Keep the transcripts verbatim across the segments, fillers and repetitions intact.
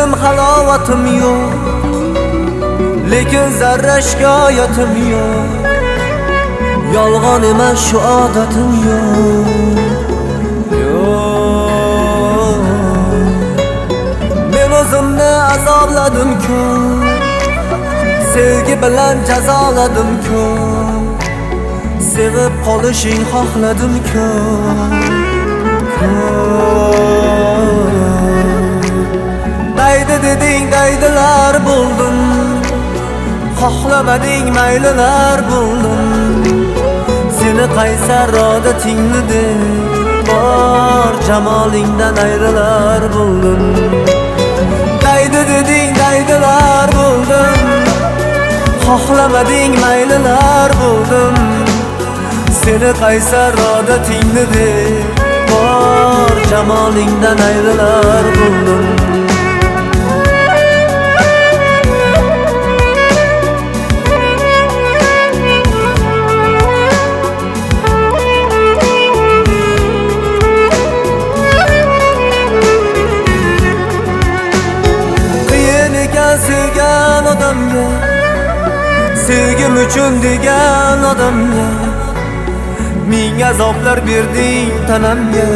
O'zim halovatim yo'q, lekin zarra shikoyatim yo'q. Yolg'on emas shu odatim yo'q. Yo'q. Men o'zimni azobladim ko'p, sevgi bilan jazoladim ko'p. Sevib qolishing xohladim ko'p. Daydi deding daydilar bo'ldim, xohlamading maylilar bo'ldim. Seni qaysar odatingni deb bor jamolingdan ayrilar bo'ldim. Daydi deding daydilar bo'ldim, xohlamading maylilar bo'ldim. Seni qaysar odatingni deb bor jamolingdan ayrilar bo'ldim. Sevgan odamga, sevgim uchun degan odamga ming azoblar berding tanamga.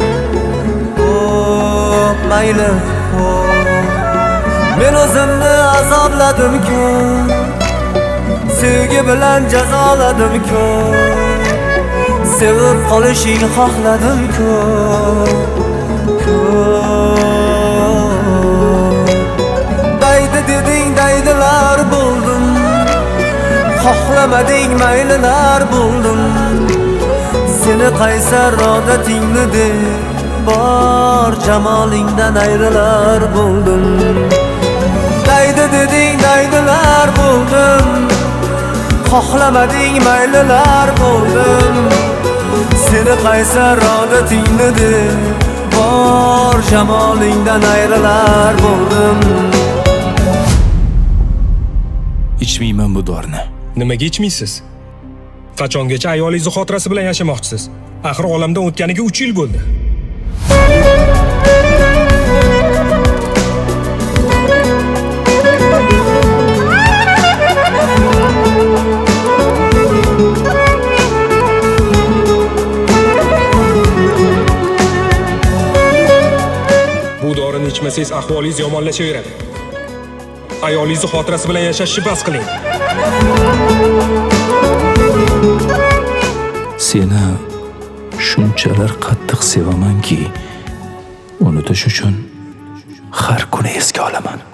Oh, mayli, oh. Men o'zimni azobladim ko'p, sevgi bilan jazoladim ko'p. Sevib qolishing xohladim ko'p. Deding daydilar bo'ldim, xohlamading maylilar bo'ldim. Seni qaysar odatingni deb bor jamolingdan ayrilar bo'ldim. Daydi deding daydilar bo'ldim, xohlamading maylilar bo'ldim. Seni qaysar odatingni deb bor jamolingdan ayrilar bo'ldim. İçmeyman bu dorini. Nimaga ichmaysiz? Qachongacha ayolingiz xotirasi bilan yashamoqchisiz? Axir olamdan o'tganiga uch yil bo'ldi. Bu dorini ichmasangiz ahvolingiz yomonlashaveradi. Ayolingiz xotirasi bilan yashashni bas qiling. Seni shunchalar qattiq sevamanki, unutish uchun har kuni esga olaman.